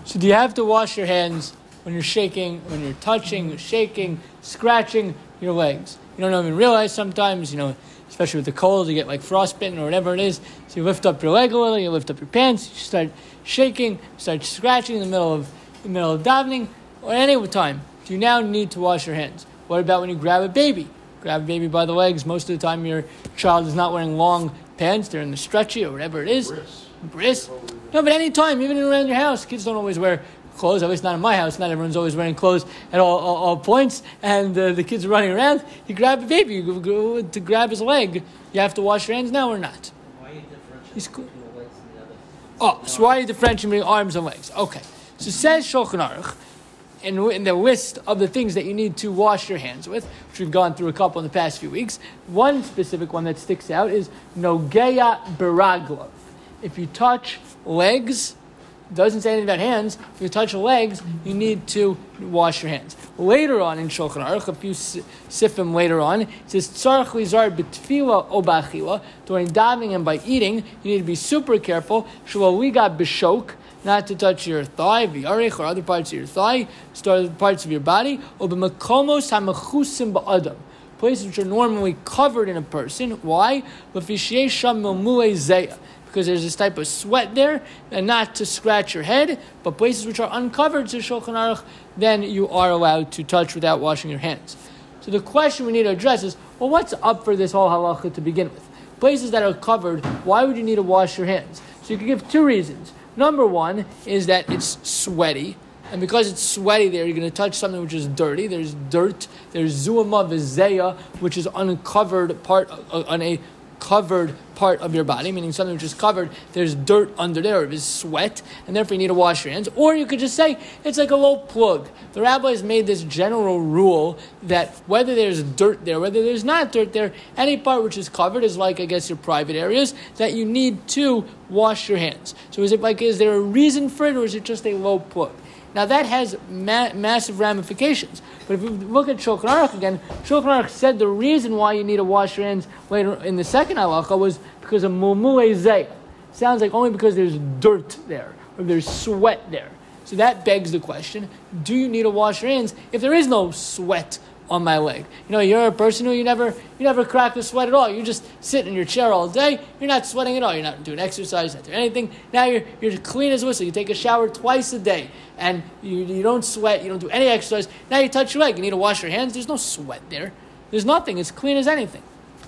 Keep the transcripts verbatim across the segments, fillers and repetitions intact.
So do you have to wash your hands when you're shaking, when you're touching, shaking, scratching your legs? You don't even realize sometimes, you know, especially with the cold, you get like frostbitten or whatever it is. So you lift up your leg a little, you lift up your pants, you start shaking, start scratching in the middle of the middle of davening, or any time. Do you now need to wash your hands? What about when you grab a baby? Grab a baby by the legs. Most of the time your child is not wearing long pants. They're in the stretchy or whatever it is. Bris. Bris. No, but any time, even around your house, kids don't always wear clothes, at least not in my house. Not everyone's always wearing clothes at all, all, all points, and uh, the kids are running around. You grab a baby, you go, go to grab his leg. You have to wash your hands now or not? Why are you differentiating He's cool. between the legs and the other? Oh, so why are you differentiating between arms and legs? Okay. So says Shulchan Aruch, in, in the list of the things that you need to wash your hands with, which we've gone through a couple in the past few weeks, one specific one that sticks out is Nogeya Beraglov. If you touch legs, doesn't say anything about hands. If you touch legs, you need to wash your hands. Later on in Shulchan Aruch, a few sifim later on, it says tzarich lizar b'tfila o b'achila. During davening and by eating, you need to be super careful. Shelo liga b'shok, not to touch your thigh, v'yarech, or other parts of your thigh, start parts of your body. O b'makomos ha'mechusim ba'adam, places which are normally covered in a person. Why? L'fishiyei sham milmulei zeya, because there's this type of sweat there, and not to scratch your head, but places which are uncovered, says Shulchan Aruch, then you are allowed to touch without washing your hands. So the question we need to address is, well, what's up for this whole halacha to begin with? Places that are covered, why would you need to wash your hands? So you can give two reasons. Number one is that it's sweaty, and because it's sweaty there, you're going to touch something which is dirty. There's dirt, there's zuama v'zeya, which is uncovered part, uh, on a covered part of your body, meaning something which is covered, there's dirt under there, it is sweat, and therefore you need to wash your hands. Or you could just say, it's like a low plug. The rabbis made this general rule that whether there's dirt there, whether there's not dirt there, any part which is covered is like, I guess, your private areas, that you need to wash your hands. So is it like, is there a reason for it, or is it just a low plug? Now that has ma- massive ramifications. But if you look at Shulchan Aruch again, Shulchan Aruch said the reason why you need to wash your hands later in the second halacha was because of mulmulei zeh. Sounds like only because there's dirt there, or there's sweat there. So that begs the question, do you need to wash your hands if there is no sweat on my leg? You know, you're a person who you never you never crack the sweat at all. You just sit in your chair all day. You're not sweating at all. You're not doing exercise, not doing anything. Now you're you're clean as a whistle. You take a shower twice a day, and you you don't sweat. You don't do any exercise. Now you touch your leg. You need to wash your hands. There's no sweat there. There's nothing. It's clean as anything.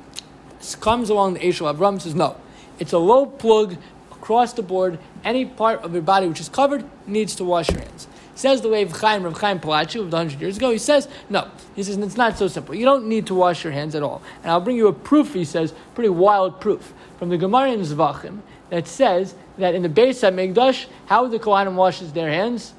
This comes along the Eshel Avram says no. It's a low plug across the board. Any part of your body which is covered needs to wash your hands. Says the way of Chaim, Rav Chaim Palachi, lived one hundred years ago. He says, no. He says, it's not so simple. You don't need to wash your hands at all. And I'll bring you a proof, he says, pretty wild proof, from the Gemara in Zvachim, that says that in the Beis HaMikdash, how would the Kohanim washes their hands?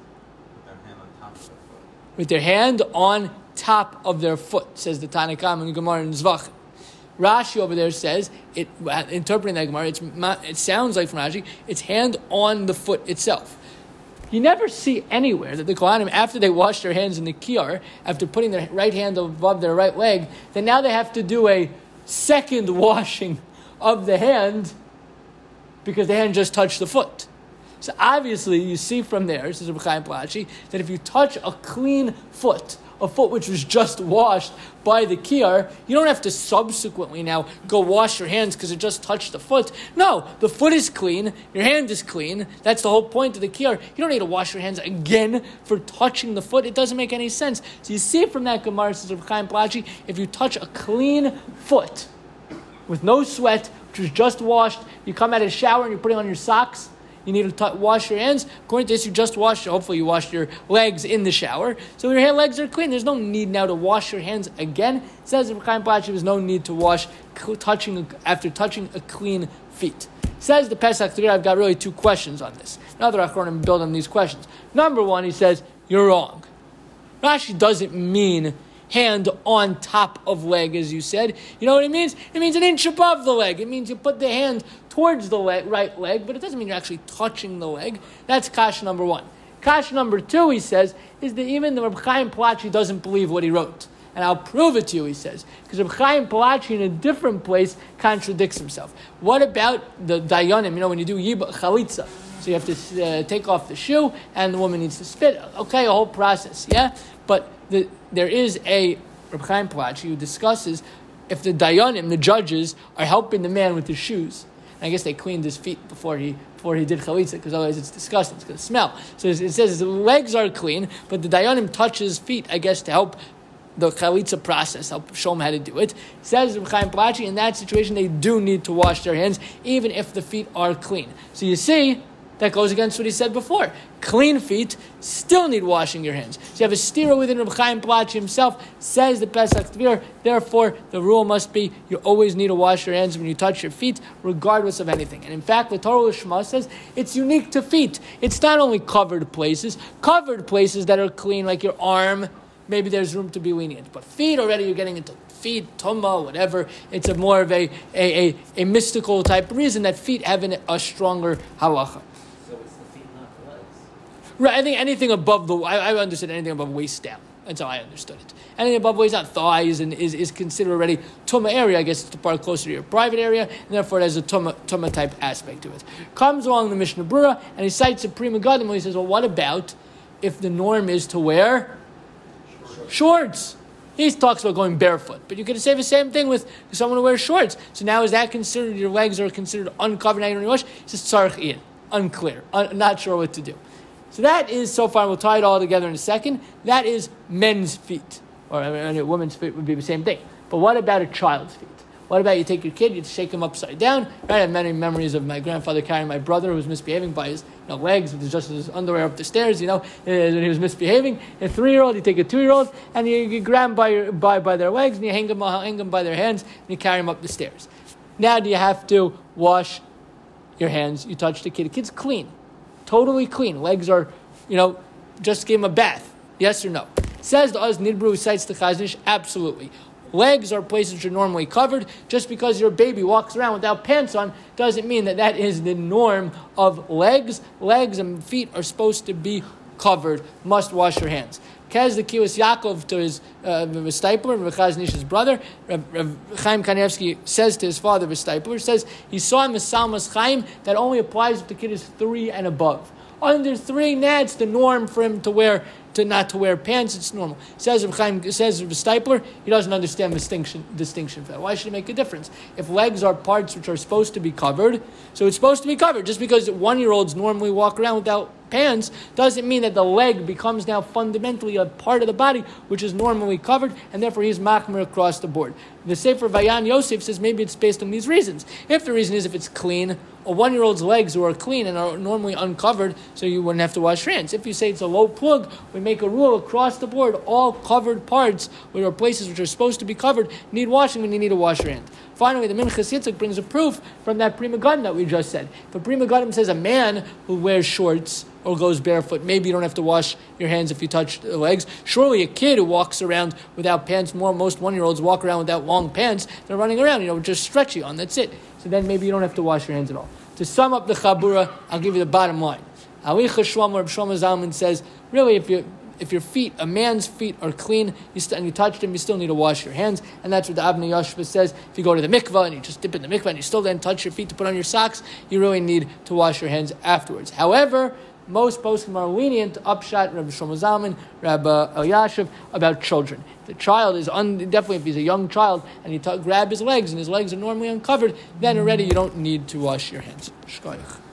With their hand on top of their foot, says the Tanna Kamma in the Gemara in Zvachim. Rashi over there says, it, interpreting that Gemara, it's, it sounds like from Rashi, it's hand on the foot itself. You never see anywhere that the Kohanim, after they wash their hands in the kiyar, after putting their right hand above their right leg, then now they have to do a second washing of the hand because the hand just touched the foot. So obviously you see from there, says Rav Chaim Palachi, that if you touch a clean foot, a foot which was just washed by the kiyar, you don't have to subsequently now go wash your hands because it just touched the foot. No, the foot is clean, your hand is clean. That's the whole point of the kiyar. You don't need to wash your hands again for touching the foot. It doesn't make any sense. So you see from that Gemara, says Rav Chaim Palachi, if you touch a clean foot with no sweat, which was just washed, you come out of the shower and you're putting on your socks, you need to t- wash your hands. According to this, you just washed, hopefully you washed your legs in the shower. So your hand, legs are clean. There's no need now to wash your hands again. It says in Chaim Palachi, there's no need to wash touching after touching a clean feet. It says the Pesach Torah, I've got really two questions on this. Another Achronim build on these questions. Number one, he says, you're wrong. Rashi doesn't mean hand on top of leg, as you said. You know what it means? It means an inch above the leg. It means you put the hand towards the leg, right leg, but it doesn't mean you're actually touching the leg. That's kasha number one. Kasha number two, he says, is that even the Reb Chaim Palachi doesn't believe what he wrote. And I'll prove it to you, he says. Because Reb Chaim Palachi in a different place contradicts himself. What about the dayanim? You know, when you do yiba chalitza, So you have to uh, take off the shoe, and the woman needs to spit. Okay, a whole process, yeah? But the, there is a, Reb Chaim Pelachi, who discusses if the dayanim, the judges, are helping the man with his shoes. And I guess they cleaned his feet before he before he did chalitza, because otherwise it's disgusting. It's going to smell. So it says his legs are clean, but the dayanim touch his feet, I guess, to help the chalitza process, help show him how to do it. It says Reb Chaim Pelachi, in that situation, they do need to wash their hands, even if the feet are clean. So you see, that goes against what he said before. Clean feet still need washing your hands. So you have a stira within Reb Chaim Pelachi himself, says the Pesach Tvir, therefore the rule must be you always need to wash your hands when you touch your feet, regardless of anything. And in fact, the Torah Lishma says it's unique to feet. It's not only covered places, covered places that are clean, like your arm, maybe there's room to be lenient. But feet, already you're getting into feet, tumma, whatever. It's a more of a, a, a, a mystical type reason that feet have an, a stronger halacha. Right, I think anything above the, I, I understood anything above waist down. That's how I understood it. Anything above waist down, thighs, and is, is considered already tumma area. I guess it's the part closer to your private area, and therefore it has a tumma, tumma type aspect to it. Comes along the Mishnah Brura, and he cites a Prima Gadim, where he says, well, what about if the norm is to wear shorts? He talks about going barefoot, but you could say the same thing with someone who wears shorts. So now is that considered, your legs are considered uncovered, now you don't wash? He says, tzarech in, unclear, un, not sure what to do. So that is, so far, we'll tie it all together in a second, that is men's feet. Or I mean, a woman's feet would be the same thing. But what about a child's feet? What about you take your kid, you shake him upside down? Right? I have many memories of my grandfather carrying my brother who was misbehaving by his you know, legs, with just his underwear up the stairs, you know, when he was misbehaving. A three-year-old, you take a two-year-old, and you, you grab them by, your, by, by their legs, and you hang them, hang them by their hands, and you carry them up the stairs. Now do you have to wash your hands? You touch the kid. The kid's clean. Totally clean. Legs are, you know, just give him a bath. Yes or no? Says the Oz Nidbru, who cites the Chazon Ish, absolutely. Legs are places which are normally covered. Just because your baby walks around without pants on doesn't mean that that is the norm of legs. Legs and feet are supposed to be covered. Must wash your hands. Kaz the Kiwas Yaakov to his uh, Vestipler, Chazon Ish's brother, Reb, Reb Chaim Kanievsky says to his father, Vestipler, says he saw in the Salmas Chaim that only applies if the kid is three and above. Under three, nah, it's the norm for him to wear to not to wear pants. It's normal. Says Reb Chaim, says Reb Stipler, he doesn't understand distinction distinction for that. Why should it make a difference? If legs are parts which are supposed to be covered, so it's supposed to be covered. Just because one-year-olds normally walk around without pants doesn't mean that the leg becomes now fundamentally a part of the body which is normally covered, and therefore he's machmir across the board. The Sefer Vayan Yosef says maybe it's based on these reasons. If the reason is if it's clean, a one-year-old's legs are clean and are normally uncovered, so you wouldn't have to wash your hands. If you say it's a low plug, we make a rule across the board, all covered parts, which are places which are supposed to be covered, need washing when you need to wash your hands. Finally, the Minchas Yitzchak brings a proof from that Prima Gadim that we just said. If a Prima Gadim says a man who wears shorts or goes barefoot, maybe you don't have to wash your hands if you touch the legs. Surely a kid who walks around without pants, more most one-year-olds walk around without long pants, they're running around, you know, just stretchy on, that's it. So then maybe you don't have to wash your hands at all. To sum up the Chabura, I'll give you the bottom line. Alicha Shlomo, Reb Shlomo Zalman says, really, if you if your feet, a man's feet are clean, you st- and you touch them, you still need to wash your hands. And that's what the Avnei Yashva says. If you go to the mikvah and you just dip in the mikvah and you still then touch your feet to put on your socks, you really need to wash your hands afterwards. However, most poskim are lenient, upshot, Rabbi Shlomo Zalman, Rabbi Elyashiv, about children. The child is un- definitely, if he's a young child and you t- grab his legs and his legs are normally uncovered, then already you don't need to wash your hands. Shkoyach.